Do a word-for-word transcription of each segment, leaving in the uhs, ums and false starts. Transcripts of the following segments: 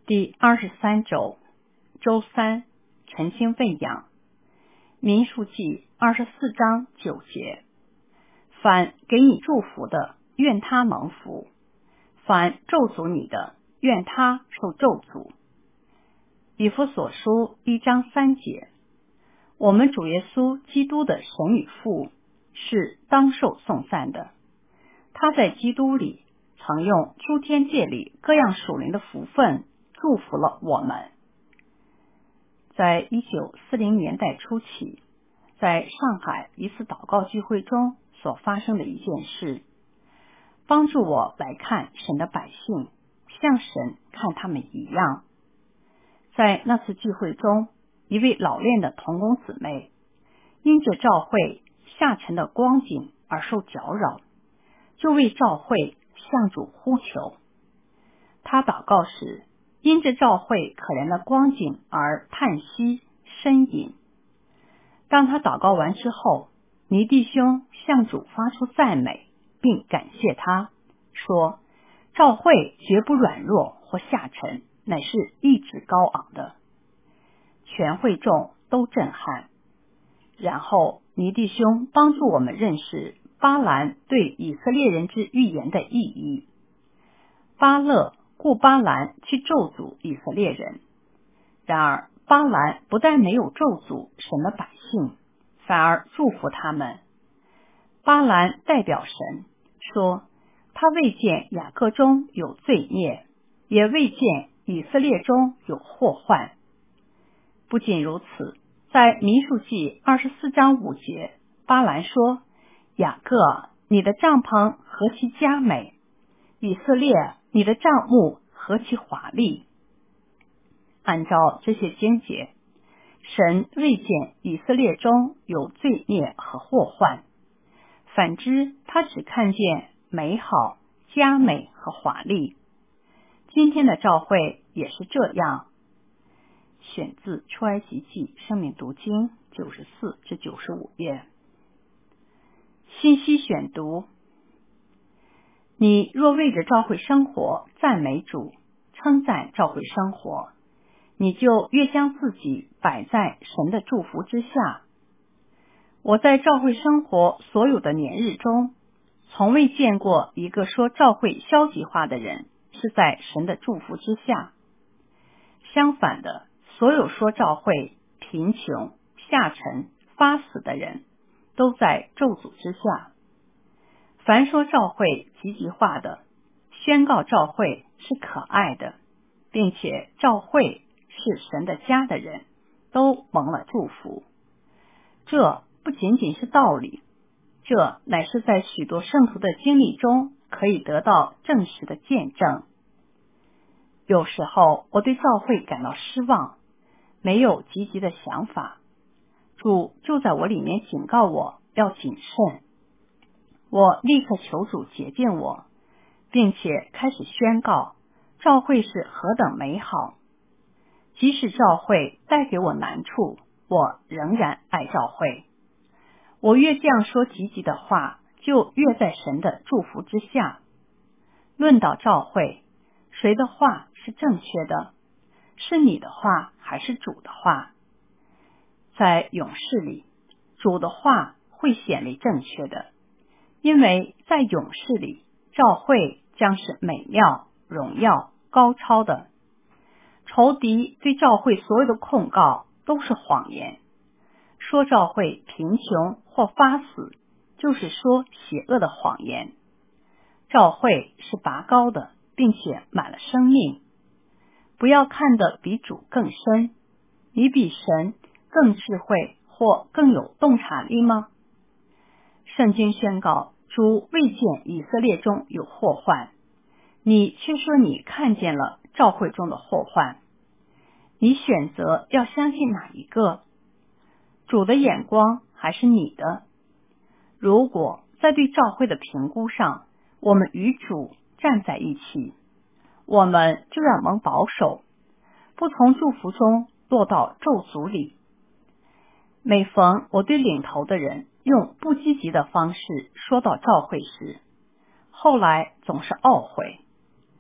第二十三周，周三，晨经喂养。民数记二十四章九节：凡给你祝福的，愿他蒙福；凡咒诅你的，愿他受咒诅。以弗所书一章三节：我们主耶稣基督的神与父是当受颂赞的，他在基督里曾用诸天界里各样属灵的福分祝福了我们。在一九四零年代初期，在上海一次祷告聚会中所发生的一件事，帮助我来看神的百姓，像神看他们一样。在那次聚会中，一位老练的同工姊妹因着教会下沉的光景而受搅扰，就为教会向主呼求。他祷告时，因着教会可怜的光景而叹息呻吟。当他祷告完之后，倪弟兄向主发出赞美，并感谢他，说教会绝不软弱或下沉，乃是一直高昂的。全会众都震撼。然后倪弟兄帮助我们认识巴兰对以色列人之预言的意义。巴勒雇巴兰去咒诅以色列人，然而巴兰不但没有咒诅神的百姓，反而祝福他们。巴兰代表神说，他未见雅各中有罪孽，也未见以色列中有祸患。不仅如此，在民数记二十四章五节，巴兰说，雅各，你的帐篷何其佳美，以色列，你的帐幕何其华丽。按照这些经节，神未见以色列中有罪孽和祸患，反之他只看见美好、佳美和华丽。今天的教会也是这样。选自出埃及记生命读经九十四至九十五页。信息选读：你若为着教会生活赞美主，称赞教会生活，你就越将自己摆在神的祝福之下。我在教会生活所有的年日中，从未见过一个说教会消极话的人是在神的祝福之下。相反的，所有说教会贫穷、下沉、发死的人，都在咒诅之下。凡说教会积极化的，宣告教会是可爱的，并且教会是神的家的人，都蒙了祝福。这不仅仅是道理，这乃是在许多圣徒的经历中可以得到证实的见证。有时候我对教会感到失望，没有积极的想法，主就在我里面警告我要谨慎。我立刻求主洁净我，并且开始宣告教会是何等美好。即使教会带给我难处，我仍然爱教会。我越这样说积极的话，就越在神的祝福之下。论到教会，谁的话是正确的？是你的话还是主的话？在勇士里，主的话会显为正确的，因为在勇士里，教会将是美妙、荣耀、高超的。仇敌对教会所有的控告都是谎言，说教会贫穷或发死，就是说邪恶的谎言。教会是拔高的，并且满了生命。不要看得比主更深，你比神更智慧或更有洞察力吗？圣经宣告主未见以色列中有祸患，你却说你看见了教会中的祸患。你选择要相信哪一个？主的眼光还是你的？如果在对教会的评估上，我们与主站在一起，我们就要蒙保守，不从祝福中落到咒诅里。每逢我对领头的人用不积极的方式说到教会时，后来总是懊悔。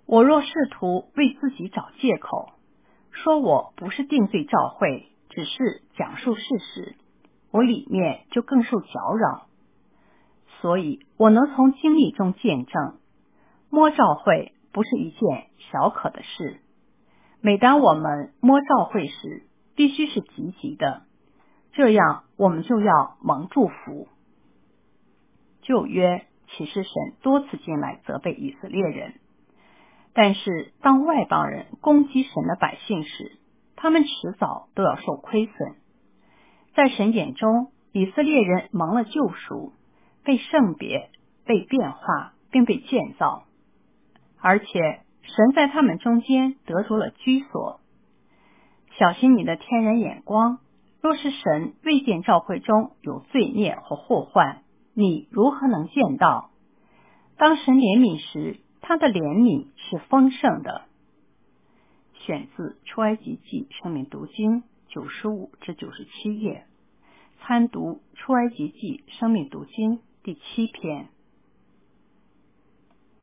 我若试图为自己找借口，说我不是定罪召会，只是讲述事实，我里面就更受搅扰。所以我能从经历中见证，摸召会不是一件小可的事。每当我们摸召会时，必须是积极的，这样我们就要蒙祝福。旧约启示神多次进来责备以色列人，但是当外邦人攻击神的百姓时，他们迟早都要受亏损。在神眼中，以色列人蒙了救赎，被圣别，被变化，并被建造，而且神在他们中间得着了居所。小心你的天然眼光，若是神未见召会中有罪孽或祸患，你如何能见到？当神怜悯时，他的怜悯是丰盛的。选自出埃及记生命读经九十五至九十七页，参读出埃及记生命读经第七篇。